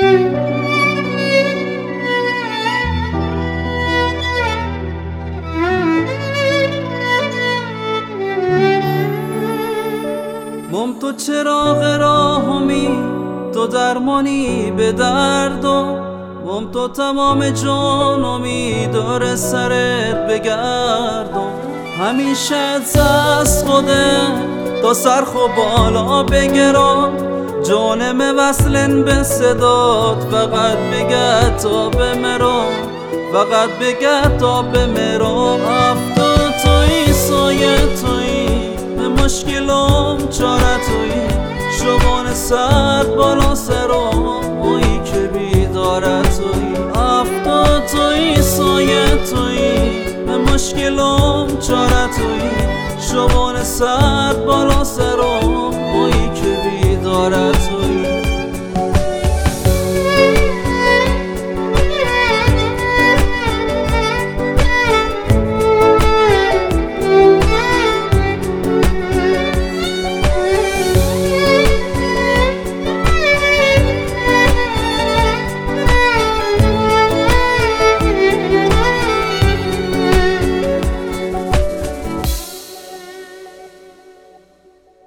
مم تو چراغ راهمی، تو درمانی به دردم، مم تو تمام جانمی داره سرت بگردم. همیشه از خوده تا سرخ و بالا بگرام، جانم وصلن به صدات فقط بگه تا بمیرم، فقط بگه تا بمیرم. افتا توی سایه توی به مشکلم چاره توی، شبان سرد بالا سرم اویی که بیداره توی. افتا توی سایه توی به مشکلم چاره توی، شبان سرد بالا سرم